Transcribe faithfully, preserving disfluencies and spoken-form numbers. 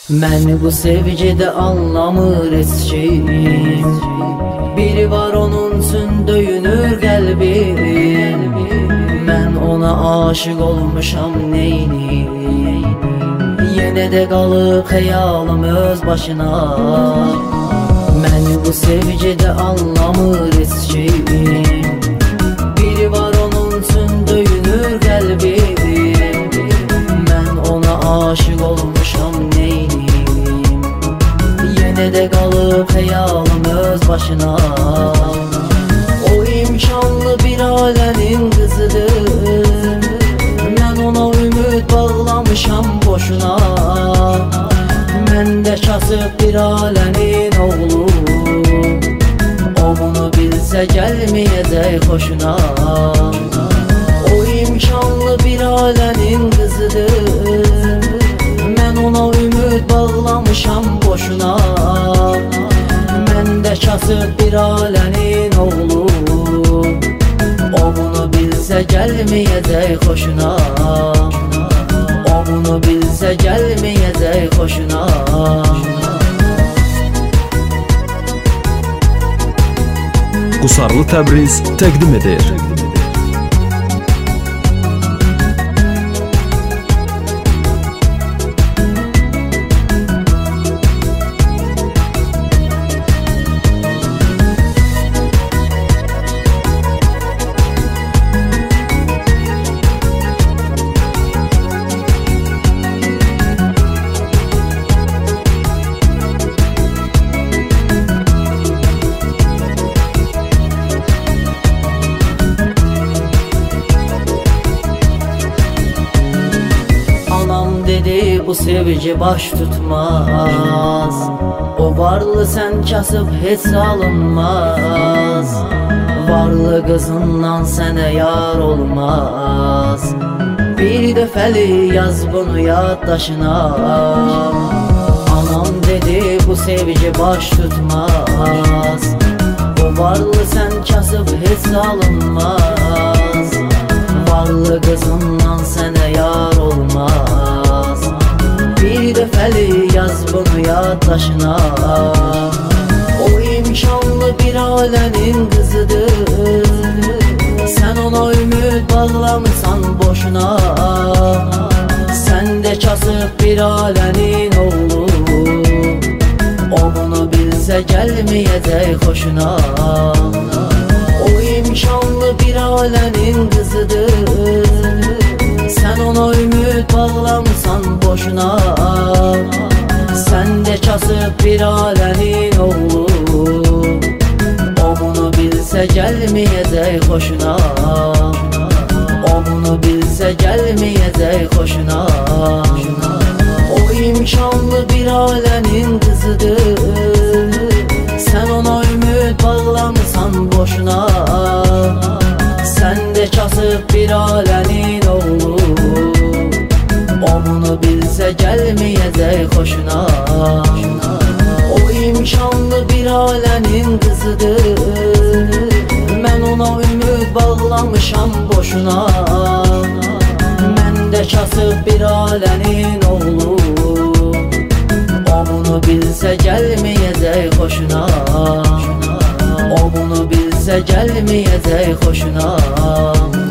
Məni bu sevgidə anlamır heç kim. Biri var onun üçün döyünür qəlbim. Mən ona aşık olmuşam neyniyim. Yenə də qalıb xəyalım öz başına. Məni bu sevgidə anlamır heç kim. Biri var onun üçün döyünür qəlbim. Mən ona aşık olmuşam neyniyim. Yenə də qalıb xəyalım öz başına. O imkanlı bir ailənin qızıdır. Mən ona ümid bağlamışam boşuna. Mən də kasıb bir ailənin oğlu. O bunu bilsə gəlməyəcək xoşuna. O imkanlı bir ailənin qızıdır. Mən ona ümid bağlamışam boşuna. Mən də kasıb bir ailənin oğlu. O bunu bilsə gəlməyəcək xoşuna. O bunu bilsə gəlməyəcək xoşuna. Qusarlı Təbriz təqdim edir. Dedi bu sevgi baş tutmaz. O varlı sen kasıb heç alınmaz. Varlı kızından sənə yar olmaz. Bir dəfəli yaz bunu yaddaşına. Anam dedi bu sevgi baş tutmaz. O varlı sen kasıb heç alınmaz. Varlı kızından sənə yar olmaz. Bir dəfəli yaz bunu yaddaşına. O imkanlı bir ailənin qızıdır. Sən ona ümid bağlamısan boşuna. Sən də kasıb bir ailənin oğlu. O bunu bilsə gəlməyəcək xoşuna. O imkanlı bir ailənin qızıdır. Sən ona ümid bağlamısan boşuna. Sən də kasıb bir ailənin oğlu. O bunu bilsə gəlməyəcək xoşuna. O bunu bilsə gəlməyəcək xoşuna. O imkanlı bir ailənin qızıdır. Sən ona ümid bağlamısan boşuna. Sən də kasıb bir ailənin oğlu. O bunu bilsə gəlməyəcək xoşuna. O imkanlı bir ailənin qızıdır. Mən ona ümid bağlamışam boşuna. Mən də kasıb bir ailənin oğlu. O bunu bilsə gəlməyəcək xoşuna. O bunu bilsə gəlməyəcək xoşuna.